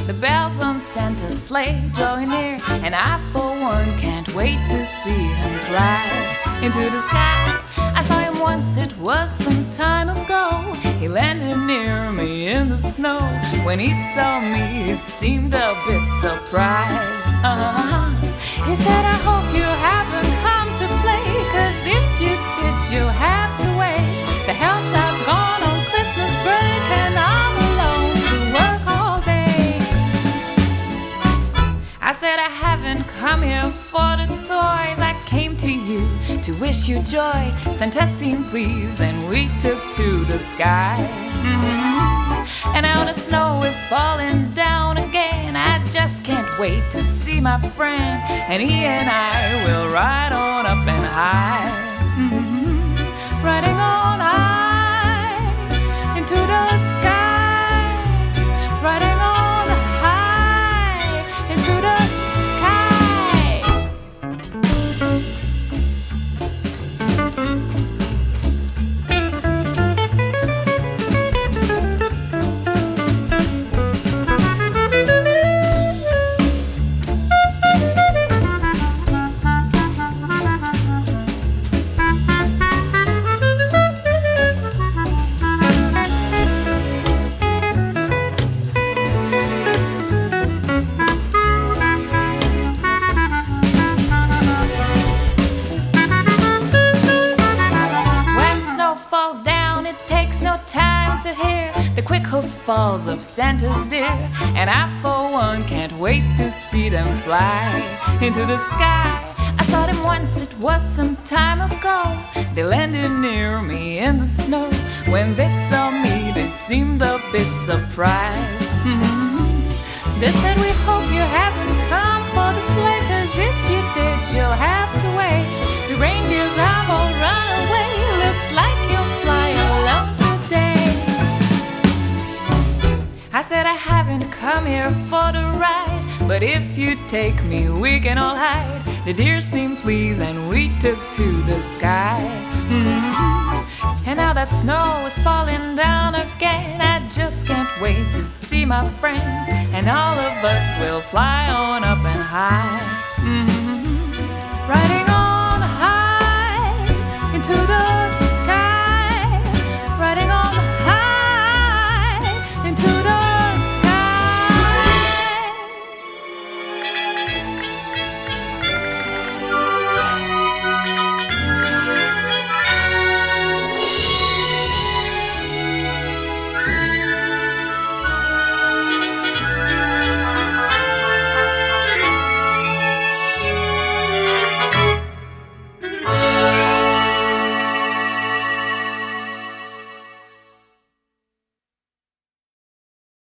The bells on Santa's sleigh drawing near, and I for one can't wait to see him fly into the sky. I saw him once, it was some time ago. He landed near me in the snow. When he saw me, he seemed a bit surprised. He said, I hope you haven't come to play, 'cause if you did, you'll have to wait. The helps have gone on Christmas break, and I'm alone to work all day. I said, I haven't come here for the toys. I came to you to wish you joy. Santa seemed pleased, and we took to the sky. And now that snow is falling down again, I just can't wait to see my friend, and he and I will ride on up and high, riding on high into the sky, riding on high into the sky. Falls down, it takes no time to hear the quick hoof falls of Santa's deer, and I for one can't wait to see them fly into the sky. I saw them once, it was some time ago. They landed near me in the snow. When they saw me, they seemed a bit surprised. They said, we hope you haven't come for the sleigh, 'cause if you did, you'll have to wait. The reindeers have all run away. Looks like you'll fly alone today. I said, I haven't come here for the ride, but if you take me, we can all hide. The deer seemed pleased, and we took to the sky. And now that snow is falling down again, I just can't wait to see my friends, and all of us will fly on up and high, riding